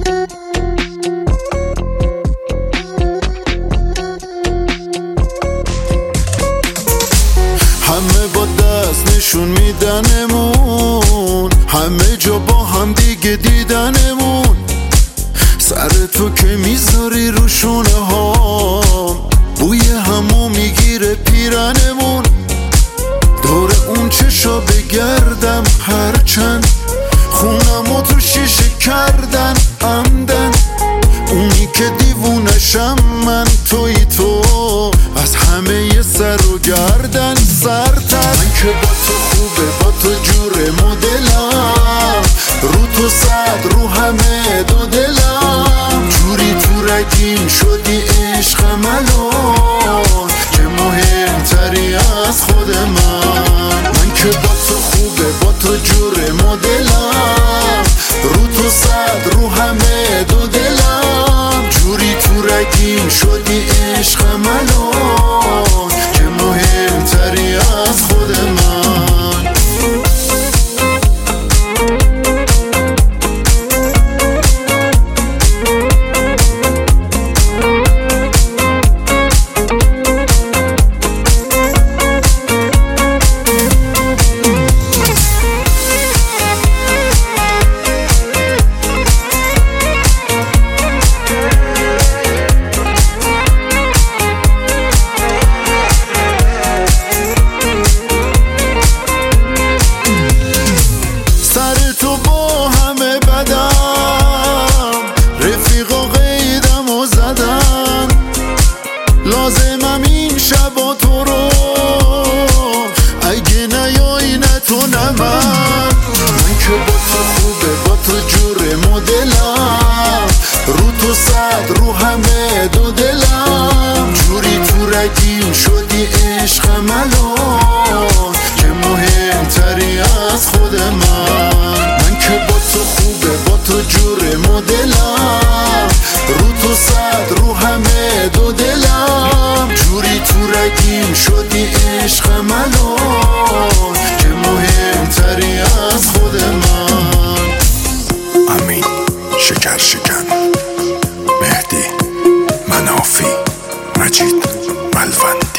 همه با دست نشون میدنمون، همه جا با هم دیگه دیدنمون. سر تو که میذاری رو شونه هام، بوی همو میگیره پیرنمون. دور اون چشا بگردم هرچند خونمو تو شیشه کردن عمدن. اونی که دیوونشم من توی تو، از همه ی سر و گردن سرتر. من که با تو خوبه، با تو جور مدلم، رو تو صد رو همه دو دلم. جوری تو رگیم شدی عشقم الان، که مهمتری از خود من که با تو خوبه، با تو جور مدلم، رو تو صد رو همه دو دلم. جوری تو رگیم شدی عشقم الان، که مهمتری از خود من. تو با همه بدم، رفیقا قیدم و زدن. لازمم این شبا تو رو، اگه نیایی نه تو نه من که با تو خوبه، با تو جور مدلم، رو تو صد رو همه دو دلم. جوری تو رگیم شدی عشقم الان، که مهمتری از خود من که با تو خوبه، با تو جور مدلم، رو تو صد رو همه دو دلم. جوری تو رگیم شدی عشقم الان، که مهمتری از خود من. امین شکر شکن، مهدی منافی، مجید ملون.